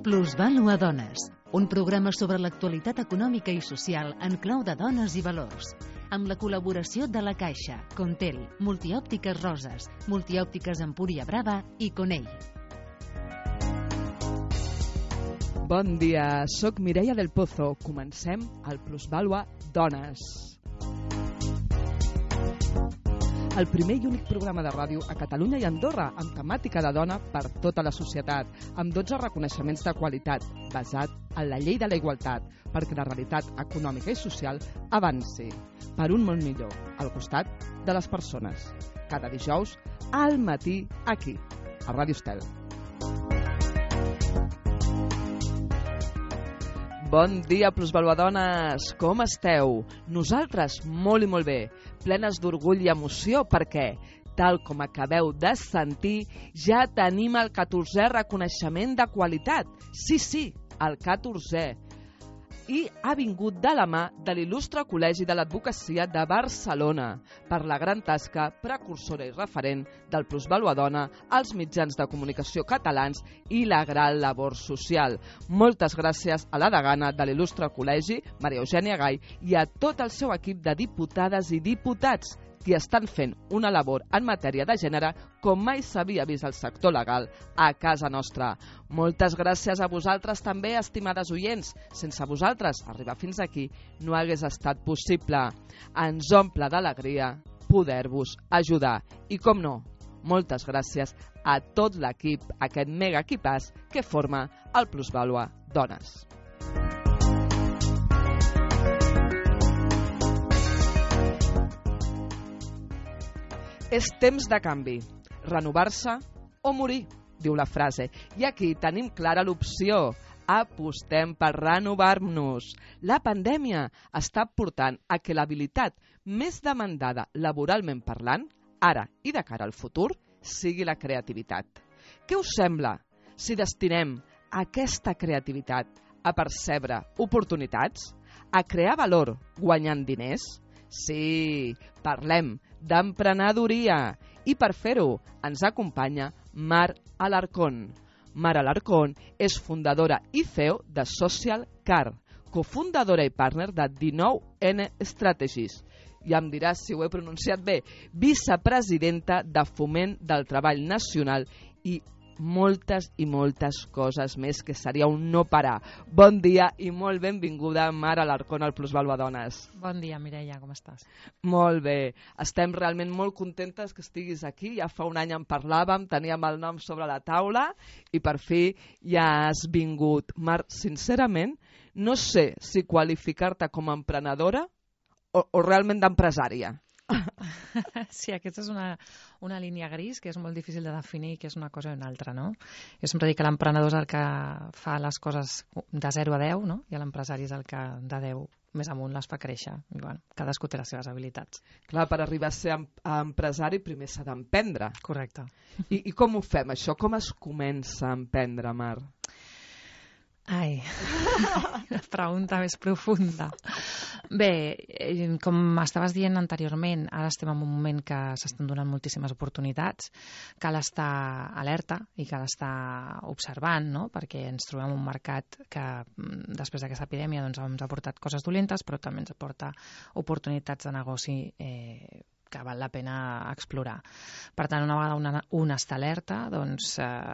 Plusvàlua Dones, un programa sobre l'actualitat econòmica i social en clau de dones i valors, amb la col·laboració de La Caixa, Contel, Multiòptiques Roses, Multiòptiques Empúria Brava i Conell. Bon dia, soc Mireia del Pozo. Comencem el Plusvàlua Dones. El primer i únic programa de ràdio a Catalunya i Andorra amb temàtica de dona per tota la societat, amb 12 reconeixements de qualitat, basat en la llei de la igualtat, perquè la realitat econòmica i social avanci per un món millor, al costat de les persones. Cada dijous, al matí, aquí, a Ràdio Estel. Bon dia, plusvaluadones! Com esteu? Nosaltres molt i molt bé, plenes d'orgull i emoció perquè, tal com acabeu de sentir, ja tenim el 14è reconeixement de qualitat. Sí, el 14è. I ha vingut de la mà de l'il·lustre Col·legi de l'Advocacia de Barcelona per la gran tasca precursora i referent del Plusvaluadona als mitjans de comunicació catalans i la gran labor social. Moltes gràcies a la degana de l'il·lustre Col·legi, Maria Eugènia Gai, i a tot el seu equip de diputades i diputats que estan fent una labor en matèria de gènere com mai s'havia vist al sector legal a casa nostra. Moltes gràcies a vosaltres també, estimades oients. Sense vosaltres, arribar fins aquí no hagués estat possible. Ens omple d'alegria poder-vos ajudar. I com no, moltes gràcies a tot l'equip, aquest mega equipàs que forma el Plusvàlua Dones. És temps de canvi, renovar-se o morir, diu la frase. I aquí tenim clara l'opció. Apostem per renovar-nos. La pandèmia està portant a que l'habilitat més demandada laboralment parlant, ara i de cara al futur, sigui la creativitat. Què us sembla si destinem aquesta creativitat a percebre oportunitats, a crear valor guanyant diners? Sí, parlem d'emprenedoria i per fer-ho ens acompanya Mar Alarcón. Mar Alarcón és fundadora i CEO de Social Car, cofundadora i partner de 19N Strategies. Ja em diràs si ho he pronunciat bé, vicepresidenta de Foment del Treball Nacional i moltes i moltes coses més que seria un no parar. Bon dia i molt benvinguda, Mar Alarcón, al Plusvàlua Dones. Bon dia, Mireia, com estàs? Molt bé. Estem realment molt contentes que estiguis aquí. Ja fa un any en parlàvem, teníem el nom sobre la taula i per fi ja has vingut. Mar, sincerament, no sé si qualificar-te com a emprenedora o realment d'empresària. Sí, aquesta és una línia gris que és molt difícil de definir, que és una cosa o una altra, no? Jo sempre dic que l'emprenedor és el que fa les coses de 0 a 10, no? I l'empresari és el que de 10 més amunt les fa créixer. I, bueno, cadascú té les seves habilitats. Clar, per arribar a ser empresari primer s'ha d'emprendre. Correcte. I com ho fem, això? Com es comença a emprendre, Mar? Ai, una pregunta més profunda. Bé, com estaves dient anteriorment, ara estem en un moment que s'estan donant moltíssimes oportunitats, cal estar alerta i cal estar observant, no? Perquè ens trobem un mercat que després d'aquesta epidèmia doncs, ens ha portat coses dolentes, però també ens aporta oportunitats de negoci que val la pena explorar. Per tant, una vegada un està alerta doncs,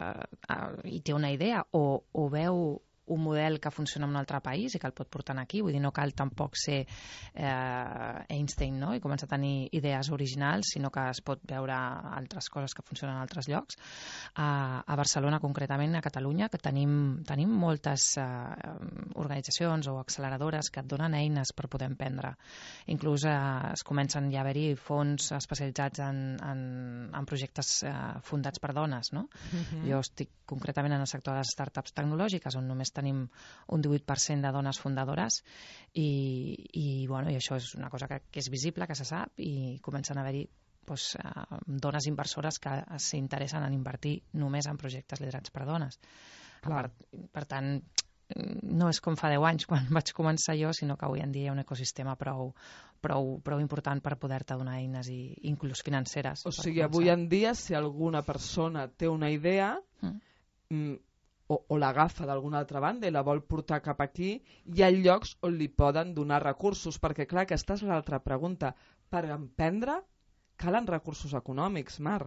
i té una idea o veu un model que funciona en un altre país i que el pot portar aquí, vull dir, no cal tampoc ser Einstein, no? I començar a tenir idees originals, sinó que es pot veure altres coses que funcionen en altres llocs. A Barcelona, concretament, a Catalunya, que tenim moltes organitzacions o acceleradores que et donen eines per poder emprendre. Inclús es comencen ja a haver-hi fons especialitzats en projectes fundats per dones, no? Jo estic concretament en el sector de les startups tecnològiques, on només tenim un 18% de dones fundadores i això és una cosa que és visible, que se sap, i comencen a haver-hi dones inversores que s'interessen en invertir només en projectes liderats per dones. Per tant, no és com fa 10 anys quan vaig començar jo, sinó que avui en dia hi ha un ecosistema prou important per poder-te donar eines inclús financeres. O sigui, avui en dia, si alguna persona té una idea, o l'agafa d'alguna altra banda i la vol portar cap aquí, hi ha llocs on li poden donar recursos, perquè clar, aquesta és l'altra pregunta. Per emprendre calen recursos econòmics, Mar.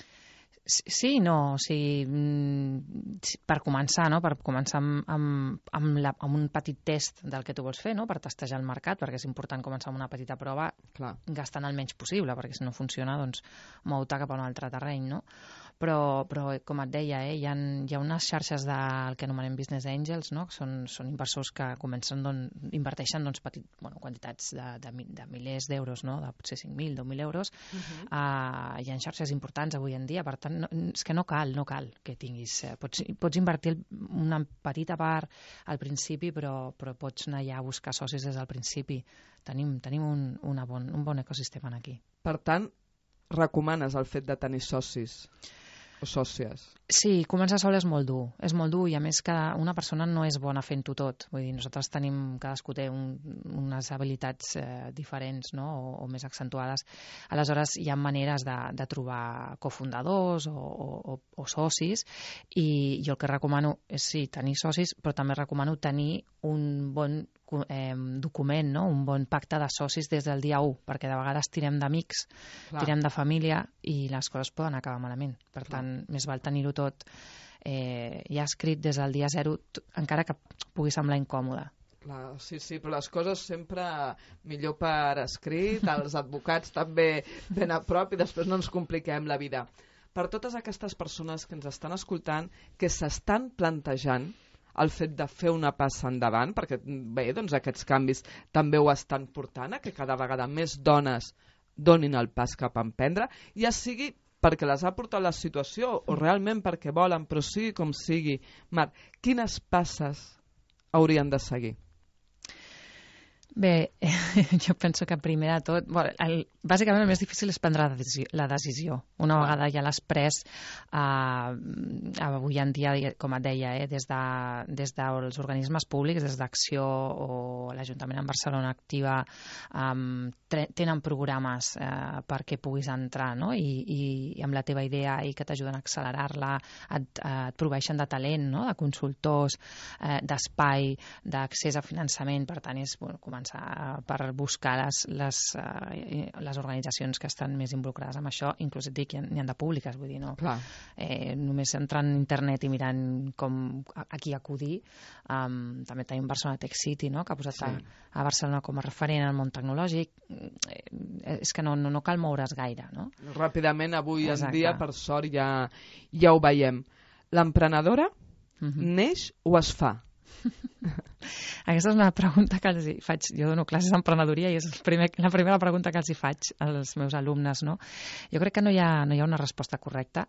Sí, no, o sigui, per començar, no? Per començar amb un petit test del que tu vols fer, no? Per testejar el mercat, perquè és important començar amb una petita prova, clar, gastant el menys possible, perquè si no funciona, doncs mou-te cap a un altre terreny, no? Però com et deia, hi ha unes xarxes del que anomenem Business Angels, no? Que són inversors que inverteixen quantitats de milers d'euros, no? De potser 5.000, 10.000 euros. Hi ha xarxes importants avui en dia, per tant, és que no cal que tinguis... Pots invertir una petita part al principi, però pots anar ja a buscar socis des del principi. Tenim un bon ecosistema aquí. Per tant, recomanes el fet de tenir socis o sòcies? Sí, començar sol és molt dur i a més una persona no és bona fent-ho tot. Vull dir, nosaltres cadascú té unes habilitats diferents, no? o més accentuades. Aleshores hi ha maneres de trobar cofundadors o socis, i jo el que recomano és sí, tenir socis, però també recomano tenir un bon document, no? Un bon pacte de socis des del dia 1, perquè de vegades tirem d'amics, tirem de família i les coses poden acabar malament. Per tant, més val tenir-ho tot ja escrit des del dia 0, encara que pugui semblar incòmode. Clar, sí, però les coses sempre millor per escrit, els advocats també ben a prop i després no ens compliquem la vida. Per totes aquestes persones que ens estan escoltant, que s'estan plantejant el fet de fer una passa endavant, perquè bé, doncs aquests canvis també ho estan portant, que cada vegada més dones donin el pas cap a emprendre, ja sigui perquè les ha portat la situació o realment perquè volen, però sigui com sigui. Mar, quines passes haurien de seguir? Bé, jo penso que primer de tot, bàsicament el més difícil és prendre la decisió. Una vegada ja l'has pres, avui en dia, com et deia, des dels organismes públics, des d'Acció o l'Ajuntament en Barcelona Activa, tenen programes perquè puguis entrar, no? I amb la teva idea i que t'ajuden a accelerar-la, et proveeixen de talent, no? De consultors, d'espai, d'accés a finançament. Per tant, és començar per buscar les organitzacions que estan més involucrades amb això. Inclús et dic, n'hi ha de públiques, vull dir, no? Només entrant en internet i mirant a qui acudir. També tenim Barcelona Tech City, no? Que ha posat a Barcelona com a referent en el món tecnològic. És que no cal moure's gaire, no? Ràpidament, avui en dia, per sort, ja ho veiem. L'emprenedora neix o es fa? Aquesta és una pregunta que els faig. Jo dono classes d'emprenedoria i és la primera pregunta que els faig als meus alumnes, no? Jo crec que no hi ha una resposta correcta.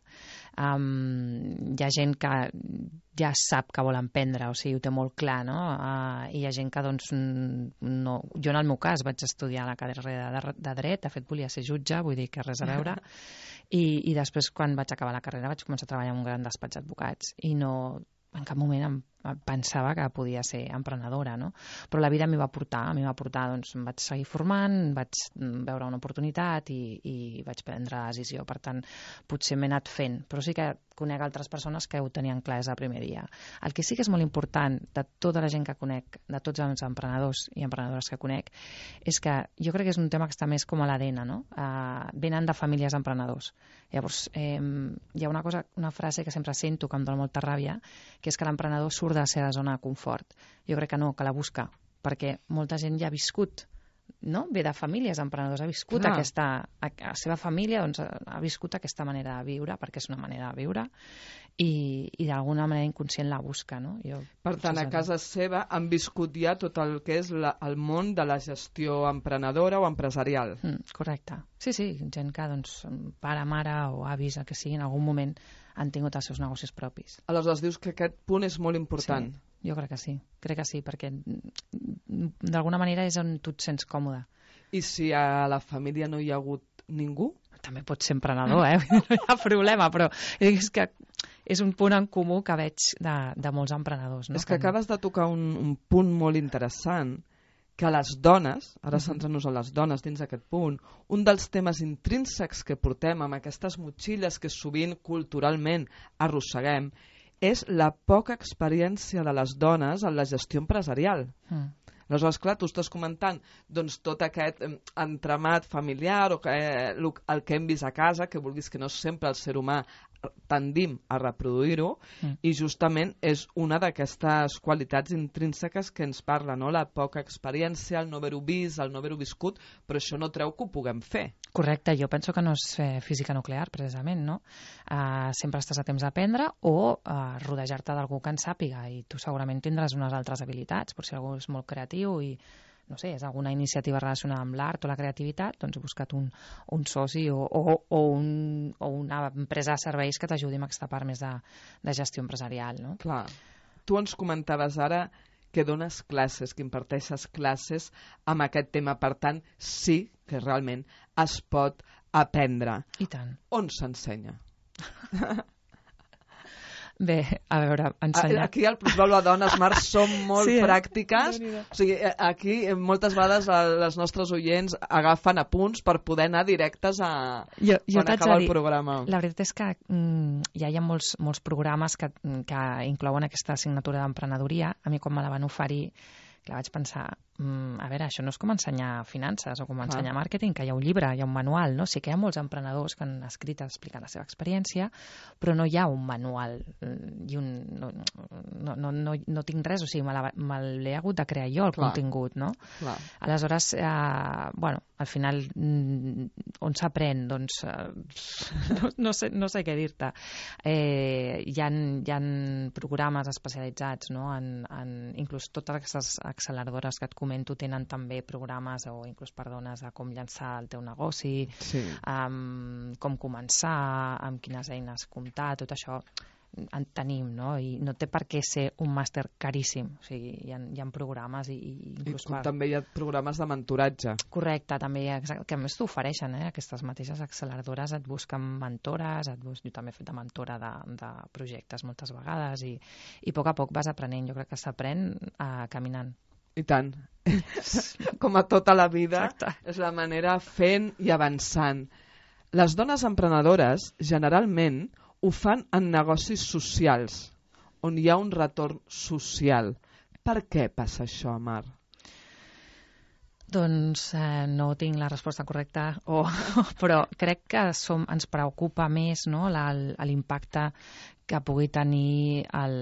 Hi ha gent que ja sap que vol emprendre, o sigui, ho té molt clar, no? I hi ha gent que, doncs, no... Jo, en el meu cas, vaig estudiar la carrera de Dret, de fet, volia ser jutge, vull dir que res a veure, i després, quan vaig acabar la carrera, vaig començar a treballar en un gran despatx d'advocats, i no... en cap moment em pensava que podia ser emprenedora, no? Però la vida m'hi va portar, doncs em vaig seguir formant, vaig veure una oportunitat i vaig prendre la decisió. Per tant, potser m'he anat fent, però sí que conec altres persones que ho tenien clar des del primer dia. El que sí que és molt important de tota la gent que conec, de tots els emprenedors i emprenedores que conec, és que jo crec que és un tema que està més com a l'ADN, no? Venen de famílies emprenedors. Llavors, hi ha una frase que sempre sento que em dona molta ràbia, que és que l'emprenedor surt de la seva zona de confort. Jo crec que no, que la busca, perquè molta gent ja ha viscut, no? Ve de famílies emprenedors, ha viscut la seva família, doncs, ha viscut aquesta manera de viure, perquè és una manera de viure, i d'alguna manera inconscient la busca, no? Per tant, a casa seva han viscut ja tot el que és el món de la gestió emprenedora o empresarial. Correcte. Sí, gent que, doncs, pare, mare o avis, el que sigui, en algun moment han tingut els seus negocis propis. Aleshores, dius que aquest punt és molt important. Sí, jo crec que sí, perquè d'alguna manera és on tu et sents còmode. I si a la família no hi ha hagut ningú? També pots ser emprenedor, no hi ha problema, però és que és un punt en comú que veig de molts emprenedors. No? És que acabes de tocar un punt molt interessant, que les dones, ara centrant-nos en les dones dins d'aquest punt, un dels temes intrínsecs que portem amb aquestes motxilles que sovint culturalment arrosseguem és la poca experiència de les dones en la gestió empresarial. Aleshores, clar, tu estàs comentant doncs, tot aquest entramat familiar o el que hem vist a casa, que vulguis que no sempre el ser humà tendim a reproduir-ho, i justament és una d'aquestes qualitats intrínseques que ens parla, no? La poca experiència, el no haver-ho vist, el no haver-ho viscut, però això no treu que ho puguem fer. Correcte, jo penso que no és física nuclear, precisament, no? Sempre estàs a temps d'aprendre o rodejar-te d'algú que en sàpiga, i tu segurament tindràs unes altres habilitats, per si algú és molt creatiu i no sé, és alguna iniciativa relacionada amb l'art o la creativitat, doncs busca't un soci o una empresa de serveis que t'ajudi amb aquesta part més de gestió empresarial, no? Clar. Tu ens comentaves ara que dones classes, que imparteixes classes amb aquest tema, per tant, sí que realment es pot aprendre. I tant. On s'ensenya? Bé, a veure, ensenyar... Aquí al Plusvalua Dones, Mar, som molt pràctiques. O sigui, aquí moltes vegades les nostres oients agafen apunts per poder anar directes quan acaba el programa. La veritat és que ja hi ha molts programes que inclouen aquesta assignatura d'emprenedoria. A mi, quan me la van oferir, clar, vaig pensar, a veure, això no és com ensenyar finances o com ensenyar màrqueting, que hi ha un llibre, hi ha un manual, no? Sí que hi ha molts emprenedors que han escrit explicant la seva experiència, però no hi ha un manual i no tinc res, o sigui, me l'he hagut de crear jo, el contingut, no? Clar. Aleshores, bueno, al final, on s'aprèn? Doncs no sé què dir-te. Hi ha programes especialitzats, no? Inclús totes aquestes acceleradores que et comento tenen també programes o inclús per dones a com llançar el teu negoci, com començar, amb quines eines comptar, tot això en tenim, no? I no té per què ser un màster caríssim. O sigui, hi ha programes i inclús també hi ha programes de mentoratge. Correcte, també, que a més t'ofereixen, aquestes mateixes acceleradores et busquen mentores, jo també he fet de mentora de projectes moltes vegades i a poc vas aprenent. Jo crec que s'aprèn caminant. I tant. Com a tota la vida. Exacte. És la manera fent i avançant. Les dones emprenedores generalment ho fan en negocis socials, on hi ha un retorn social. Per què passa això, Mar? Doncs no tinc la resposta correcta, però crec que ens preocupa més, no, l'impacte que pugui tenir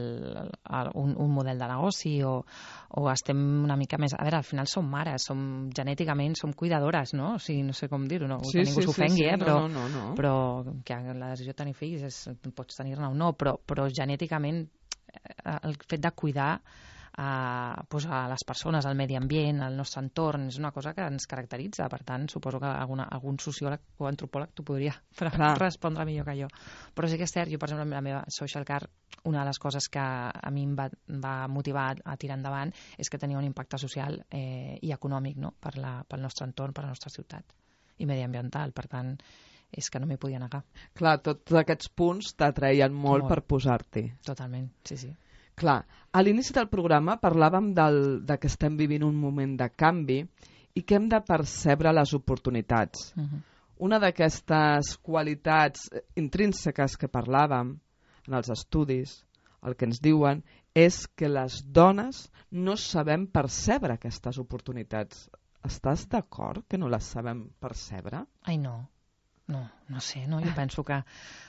un model de negoci o estem una mica més... A veure, al final som mares, genèticament som cuidadores, no? O sigui, no sé com dir-ho, no? Que ningú s'ofengui, però que la decisió de tenir fills pots tenir-ne o no, però genèticament el fet de cuidar a les persones, al medi ambient, al nostre entorn, és una cosa que ens caracteritza. Per tant, suposo que algun sociòleg o antropòleg t'ho podria respondre millor que jo. Però sí que és cert, jo, per exemple, amb la meva social car, una de les coses que a mi em va motivar a tirar endavant és que tenia un impacte social i econòmic, no? Pel nostre entorn, per la nostra ciutat, i mediambiental. Per tant, és que no m'hi podia negar. Clar, tots aquests punts t'atreien molt per posar-t'hi. Totalment, sí. Clar, a l'inici del programa parlàvem de que estem vivint un moment de canvi i que hem de percebre les oportunitats. Una d'aquestes qualitats intrínseques que parlàvem en els estudis, el que ens diuen és que les dones no sabem percebre aquestes oportunitats. Estàs d'acord que no les sabem percebre? Ai, no sé, no? Jo penso que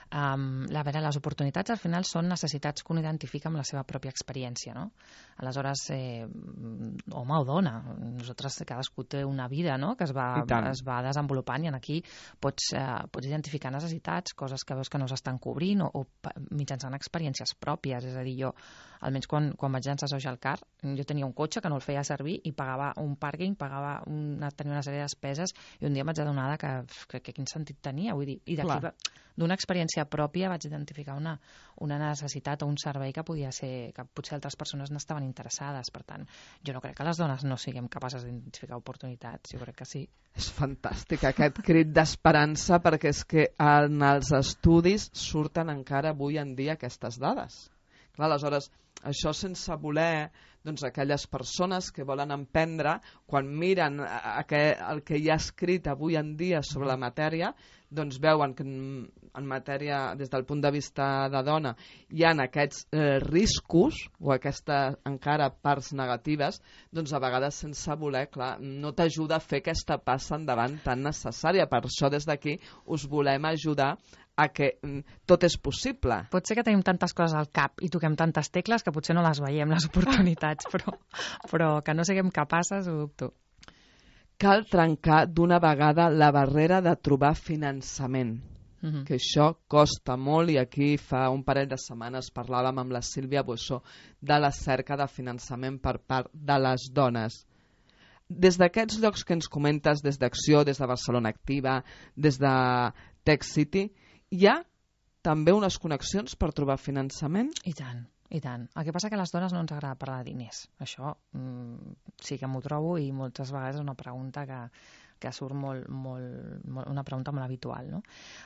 les oportunitats al final són necessitats que un identifica amb la seva pròpia experiència, no? Aleshores, home o dona, nosaltres cadascú té una vida, no? Que es va desenvolupant, i aquí pots identificar necessitats, coses que veus que no s'estan cobrint o mitjançant experiències pròpies. És a dir, jo, almenys quan vaig llançar Social Car, jo tenia un cotxe que no el feia servir i pagava un pàrquing, tenia una sèrie de despeses, i un dia m'haig adonar que quin sentit tenia, vull dir, i d'aquí d'una experiència pròpia vaig identificar una necessitat o un servei que podia ser, que potser altres persones n'estaven interessades. Per tant, jo no crec que les dones no siguem capaces d'identificar oportunitats, jo crec que sí. És fantàstic aquest crit d'esperança, perquè és que en els estudis surten encara avui en dia aquestes dades. Clar, aleshores, això sense voler, doncs aquelles persones que volen emprendre, quan miren el que hi ha escrit avui en dia sobre la matèria, doncs veuen que en matèria, des del punt de vista de dona, hi ha aquests riscos o aquestes encara parts negatives, doncs a vegades sense voler, clar, no t'ajuda a fer aquesta passa endavant tan necessària. Per això des d'aquí us volem ajudar a que tot és possible. Pot ser que tenim tantes coses al cap i toquem tantes tecles que potser no les veiem, les oportunitats, però que no siguem capaces, ho dubto. Cal trencar d'una vegada la barrera de trobar finançament, que això costa molt, i aquí fa un parell de setmanes parlàvem amb la Sílvia Boixó de la cerca de finançament per part de les dones. Des d'aquests llocs que ens comentes, des d'Acció, des de Barcelona Activa, des de Tech City, hi ha també unes connexions per trobar finançament? I tant, i tant. El que passa que a les dones no ens agrada parlar de diners. Això sí que m'ho trobo, i moltes vegades és una pregunta que surt una pregunta molt habitual, no?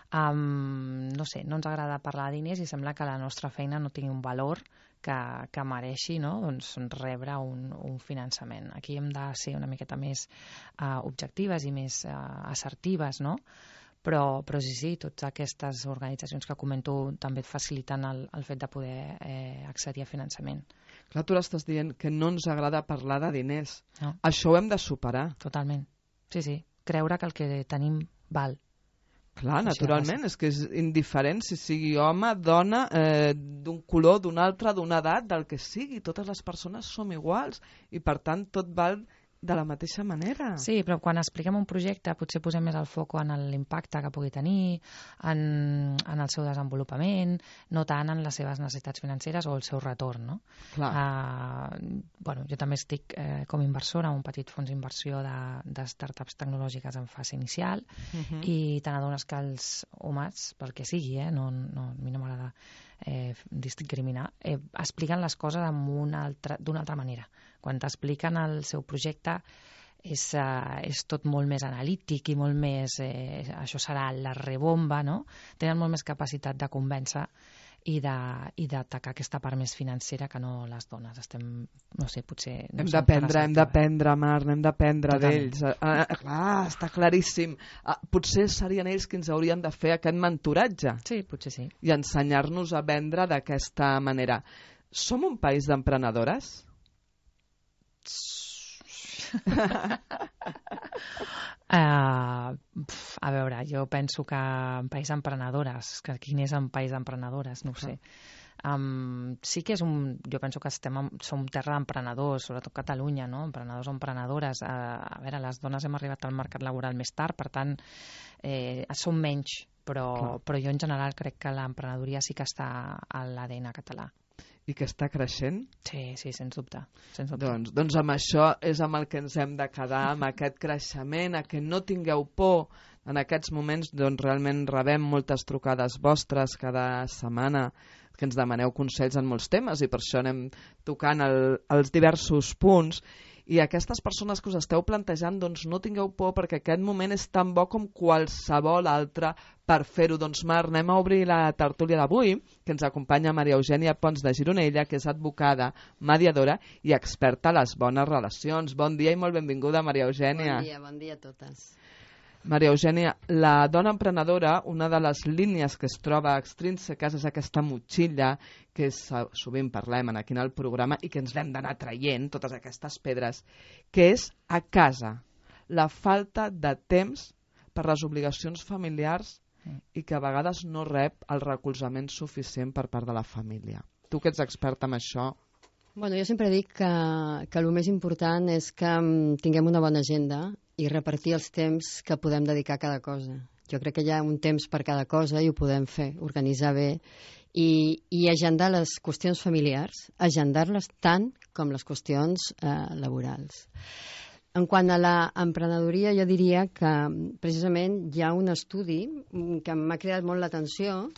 No sé, no ens agrada parlar de diners i sembla que la nostra feina no tingui un valor que mereixi, no? Doncs rebre un finançament. Aquí hem de ser una miqueta més objectives i més assertives, no? Però sí, totes aquestes organitzacions que comento també et faciliten el fet de poder accedir a finançament. Clar, tu estàs dient que no ens agrada parlar de diners. No. Això ho hem de superar. Totalment. Sí. Creure que el que tenim val. Clar, naturalment, és que és indiferent si sigui home, dona, d'un color, d'un altre, d'una edat, del que sigui. Totes les persones som iguals i, per tant, tot val de la mateixa manera. Sí, però quan expliquem un projecte potser posem més el foc en l'impacte que pugui tenir, en el seu desenvolupament, no tant en les seves necessitats financeres o el seu retorn, no? Clar. Jo també estic com inversora en un petit fons d'inversió de startups tecnològiques en fase inicial, i te n'adones que els homes, pel que sigui, a mi no m'agrada discriminar, expliquen les coses d'una altra manera. Quan t'expliquen el seu projecte és tot molt més analític i molt més això serà la rebomba, no? Tenen molt més capacitat de convèncer i d'atacar aquesta part més financera que no les dones. No sé, potser... Hem d'aprendre, Mar, hem d'aprendre d'ells. Clar, està claríssim. Potser serien ells qui ens haurien de fer aquest mentoratge. Sí, potser sí. I ensenyar-nos a vendre d'aquesta manera. Som un país d'emprenedores? A veure, jo penso que en país d'emprenedores, quin és un país d'emprenedores, no ho sé. Sí que jo penso que som terra d'emprenedors, sobretot Catalunya, no? Emprenedors o emprenedores. A veure, les dones hem arribat al mercat laboral més tard, per tant, som menys, però jo en general crec que l'emprenedoria sí que està a l'ADN català. I que està creixent? Sí, sens dubte. Doncs amb això és amb el que ens hem de quedar, amb aquest creixement, a que no tingueu por. En aquests moments realment rebem moltes trucades vostres cada setmana que ens demaneu consells en molts temes, i per això anem tocant els diversos punts. I aquestes persones que us esteu plantejant, doncs no tingueu por, perquè aquest moment és tan bo com qualsevol altre per fer-ho. Doncs Mar, anem a obrir la tertúlia d'avui, que ens acompanya Maria Eugènia Pons de Gironella, que és advocada, mediadora i experta a les bones relacions. Bon dia i molt benvinguda, Maria Eugènia. Bon dia a totes. Maria Eugènia, la dona emprenedora, una de les línies que es troba extrínseques és aquesta motxilla que sovint parlem aquí en el programa i que ens l'hem d'anar traient, totes aquestes pedres, que és a casa, la falta de temps per les obligacions familiars i que a vegades no rep el recolzament suficient per part de la família. Tu que ets experta en això... Bueno, jo sempre dic que el més important és que tinguem una bona agenda i repartir els temps que podem dedicar a cada cosa. Jo crec que hi ha un temps per cada cosa i ho podem fer, organitzar bé i agendar les qüestions familiars, agendar-les tant com les qüestions laborals. En quant a l'emprenedoria, jo diria que precisament hi ha un estudi que m'ha cridat molt l'atenció,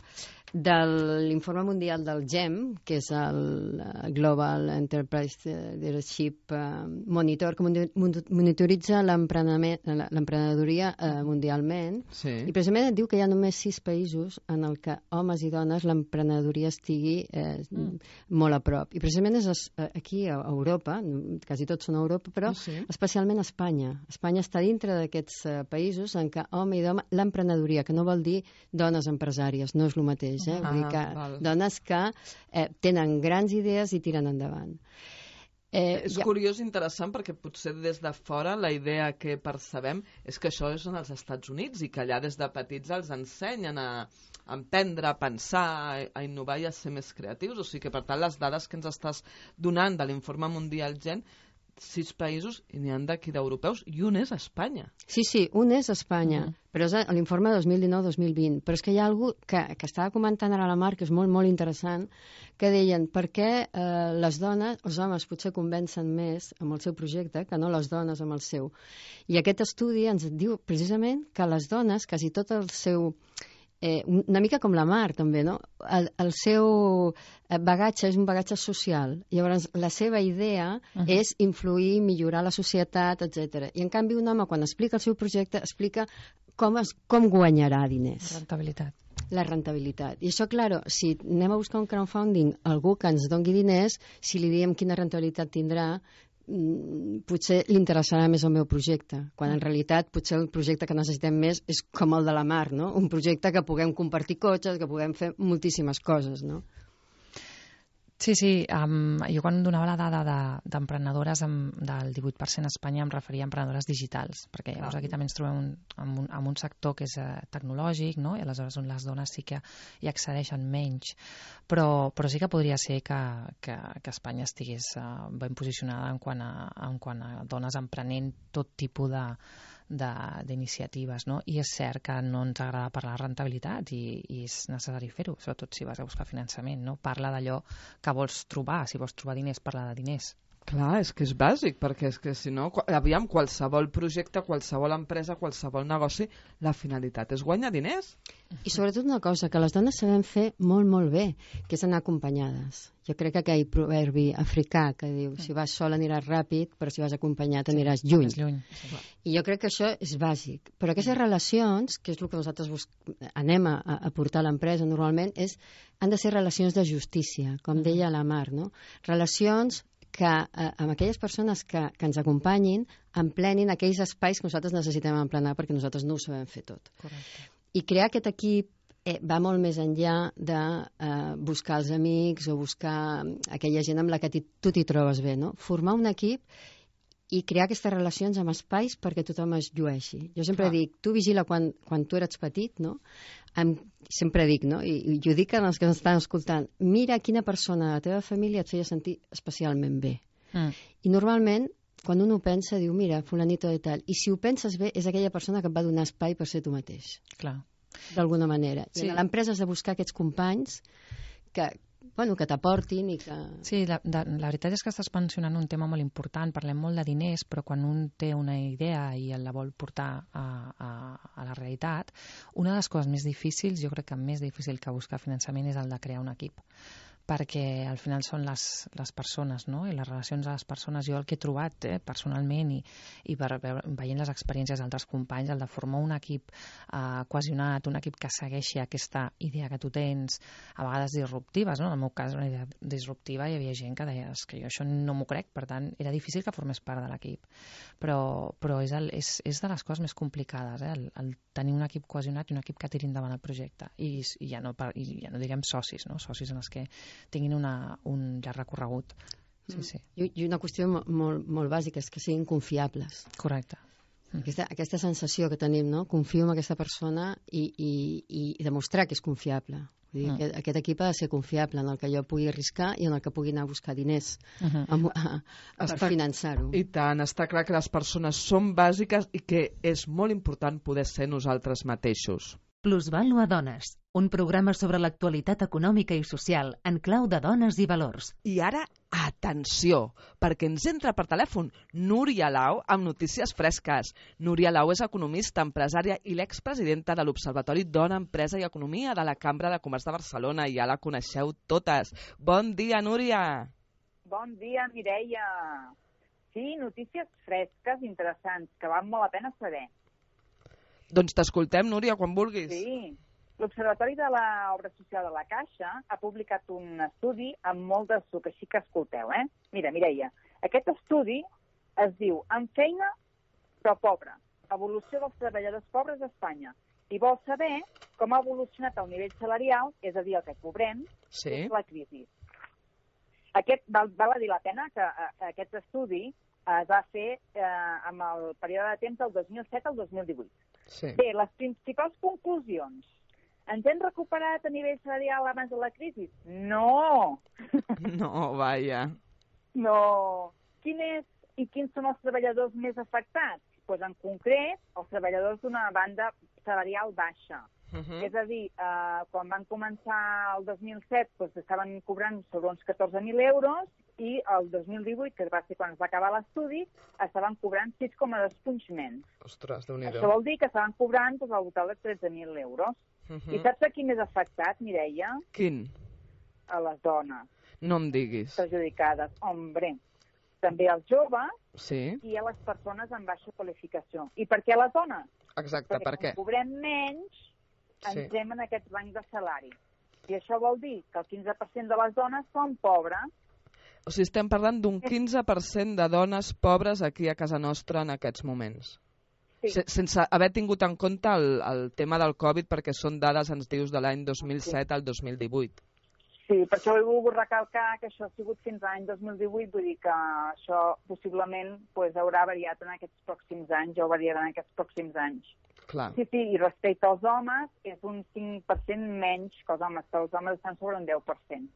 de l'informe mundial del GEM, que és el Global Enterprise Leadership Monitor, que monitoritza l'emprenedoria mundialment. Sí. I precisament et diu que hi ha només 6 països en el que homes i dones l'emprenedoria estigui molt a prop. I precisament és aquí a Europa, quasi tots són a Europa, però especialment a Espanya. Espanya està dintre d'aquests països en què home i dona l'emprenedoria, que no vol dir dones empresàries, no és el mateix. Vull dir que dones que tenen grans idees i tiren endavant. És curiós i interessant perquè potser des de fora la idea que percebem és que això és en els Estats Units i que allà des de petits els ensenyen a emprendre, a pensar, a innovar i a ser més creatius. O sigui que, per tant, les dades que ens estàs donant de l'informe mundial GEM, 6 països i n'hi ha d'aquí d'europeus i un és Espanya. Sí, un és Espanya, però és l'informe 2019-2020. Però és que hi ha algú que estava comentant ara la Mar, que és molt, molt interessant, que deien per què les dones, els homes potser convencen més amb el seu projecte que no les dones amb el seu. I aquest estudi ens diu precisament que les dones, quasi tot el seu... una mica com la Mar també, no? El seu bagatge és un bagatge social. Llavors la seva idea és influir, millorar la societat, etc. I en canvi un home quan explica el seu projecte explica com guanyarà diners. La rentabilitat. I això, clar, si anem a buscar un crowdfunding, algú que ens doni diners, si li diem quina rentabilitat tindrà, potser li interessarà més el meu projecte, quan en realitat potser el projecte que necessitem més és com el de la Mar, no? Un projecte que puguem compartir cotxes, que puguem fer moltíssimes coses, no? Sí, jo quan donava la dada d'emprenedores del 18% a Espanya em referia a emprenedores digitals, perquè llavors aquí també ens trobem en un sector que és tecnològic, no? I aleshores les dones sí que hi accedeixen menys, però sí que podria ser que Espanya estigués ben posicionada en quant a dones emprenent tot tipus d'iniciatives, no? I és cert que no ens agrada parlar de rentabilitat i és necessari fer-ho, sobretot si vas a buscar finançament, no? Parla d'allò que vols trobar, si vols trobar diners, parla de diners. Clar, és que és bàsic, perquè és que si no, aviam, qualsevol projecte, qualsevol empresa, qualsevol negoci, la finalitat és guanyar diners. I sobretot una cosa, que les dones sabem fer molt, molt bé, que és anar acompanyades. Jo crec que aquell proverbi africà que diu si vas sol aniràs ràpid, però si vas acompanyat aniràs lluny. I jo crec que això és bàsic. Però aquestes relacions, que és el que nosaltres anem a portar a l'empresa normalment, han de ser relacions de justícia, com deia la Mar, no? Relacions que amb aquelles persones que ens acompanyin emplenin aquells espais que nosaltres necessitem emplenar perquè nosaltres no ho sabem fer tot. Correcte. I crear aquest equip va molt més enllà de buscar els amics o buscar aquella gent amb la que tu t'hi trobes bé, no? Formar un equip i crear aquestes relacions amb espais perquè tothom es llueixi. Jo sempre dic, tu vigila quan tu eres petit, no? Sempre dic, no? I ho dic als que ens estan escoltant, mira quina persona de la teva família et feia sentir especialment bé. I normalment, quan un ho pensa, diu, mira, fulanito de tal. I si ho penses bé, és aquella persona que et va donar espai per ser tu mateix. Clar. D'alguna manera. Sí. I a l'empresa has de buscar aquests companys que t'aportin i que... Sí, la veritat és que estàs mencionant un tema molt important. Parlem molt de diners, però quan un té una idea i la vol portar a la realitat, una de les coses més difícils, jo crec que més difícil que buscar finançament, és el de crear un equip, perquè al final són les persones, no? I les relacions de les persones. Jo el que he trobat personalment i veient les experiències d'altres companys, el de formar un equip cohesionat, un equip que segueixi aquesta idea que tu tens, a vegades disruptives, no? En el meu cas, una idea disruptiva, hi havia gent que deia que jo això no m'ho crec, per tant, era difícil que formés part de l'equip. Però és de les coses més complicades, el tenir un equip cohesionat i un equip que tiri endavant el projecte. I ja no diguem socis, no? Socis en els que tinguin un llarg recorregut. Sí. I una qüestió molt, molt bàsica és que siguin confiables. Correcte. Aquesta sensació que tenim, no? Confio en aquesta persona i demostrar que és confiable. Vull dir, aquest equip ha de ser confiable, en el que jo pugui arriscar i en el que pugui anar a buscar diners per finançar-ho. I tant, està clar que les persones són bàsiques i que és molt important poder ser nosaltres mateixos. Plusvàlua Dones, un programa sobre l'actualitat econòmica i social en clau de dones i valors. I ara, atenció, perquè ens entra per telèfon Núria Lau amb notícies fresques. Núria Lau és economista, empresària i l'expresidenta de l'Observatori Dona, Empresa i Economia de la Cambra de Comerç de Barcelona. Ja la coneixeu totes. Bon dia, Núria. Bon dia, Mireia. Sí, notícies fresques, interessants, que val molt la pena saber. Doncs t'escoltem, Núria, quan vulguis. Sí. L'Observatori de l'Obra Social de la Caixa ha publicat un estudi amb molt de suc, així que escolteu, Mira, Mireia, aquest estudi es diu Amb feina, però pobre. Evolució dels treballadors pobres a Espanya. I vol saber com ha evolucionat el nivell salarial, és a dir, el que cobrem, des la crisi. Val a dir la pena que aquest estudi es va fer amb el període de temps del 2007 al 2018. Sí. Bé, les principals conclusions. Ens hem recuperat a nivell salarial abans de la crisi? No! No, vaja. No. Quins són els treballadors més afectats? Doncs en concret, els treballadors d'una banda salarial baixa. És a dir, quan van començar el 2007 doncs estaven cobrant sobre uns 14.000 euros i el 2018, que va ser quan es va acabar l'estudi, estaven cobrant 6,2 punts menys. Ostres, Déu-n'hi-do. Això vol dir que estaven cobrant al voltant de 13.000 euros. I saps a qui més afectat, Mireia? Quin? A les dones. No em diguis. Perjudicades. Hombre, també als joves i a les persones amb baixa qualificació. I per què a les dones? Exacte, per què? Perquè cobrem menys, entrem en aquest banc de salari. I això vol dir que el 15% de les dones són pobres. O sigui, estem parlant d'un 15% de dones pobres aquí a casa nostra en aquests moments. Sí. Sense haver tingut en compte el tema del Covid, perquè són dades, ens dius, de l'any 2007 al 2018. Sí, per això he volgut recalcar que això ha sigut fins a l'any 2018, vull dir que això possiblement haurà variat en aquests pròxims anys, o variarà en aquests pròxims anys. Clar. Sí, i respecte als homes és un 5% menys que els homes, que els homes estan sobre un 10%.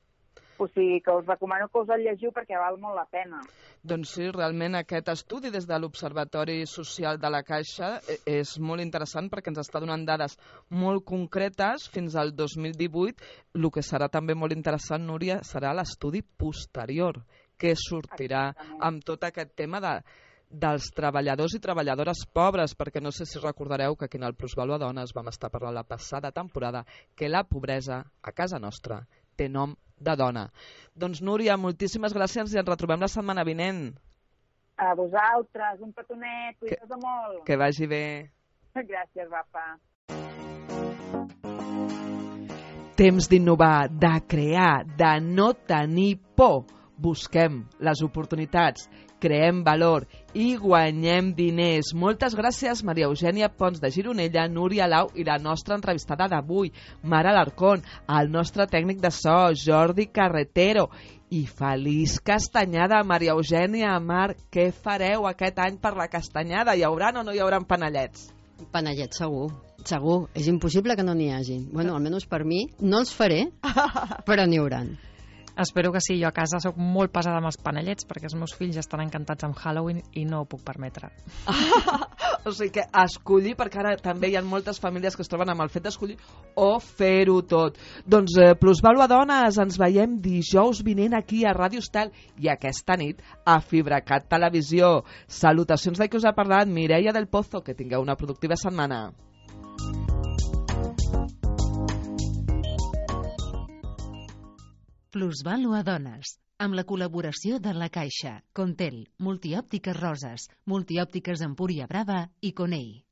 O sigui que us recomano que us el llegiu perquè val molt la pena. Doncs sí, realment aquest estudi des de l'Observatori Social de la Caixa és molt interessant perquè ens està donant dades molt concretes fins al 2018. El que serà també molt interessant, Núria, serà l'estudi posterior, que sortirà amb tot aquest tema dels treballadors i treballadores pobres, perquè no sé si recordareu que aquí en el Plusvalua Dones vam estar parlant la passada temporada que la pobresa a casa nostra té nom de dona. Doncs Núria, moltíssimes gràcies i ens retrobem la setmana vinent. A vosaltres, un petonet, cuideu-vos molt. Que vagi bé. Gràcies, Rafa. Temps d'innovar, de crear, de no tenir por. Busquem les oportunitats, creem valor i guanyem diners. Moltes gràcies, Maria Eugènia Pons de Gironella, Núria Lau i la nostra entrevistada d'avui, Mara Alarcón, el nostre tècnic de so, Jordi Carretero. I feliç castanyada, Maria Eugènia. Mar, què fareu aquest any per la castanyada? Hi haurà o no hi haurà panellets? Panellets, segur. Segur. És impossible que no n'hi hagi. Bueno, almenys per mi. No els faré, però n'hi hauran. Espero que sí, jo a casa sóc molt pesada amb els panellets perquè els meus fills estan encantats amb Halloween i no ho puc permetre. O sigui que escollir, perquè ara també hi ha moltes famílies que es troben amb el fet d'escollir o fer-ho tot. Doncs Plusvalua Dones, ens veiem dijous vinent aquí a Ràdio Estel i aquesta nit a FibraCat Televisió. Salutacions de qui us ha parlat, Mireia del Pozo, que tingueu una productiva setmana. Plusvalua Dones, amb la col·laboració de La Caixa, Contel, Multiòptiques Roses, Multiòptiques Empúria Brava i Conei.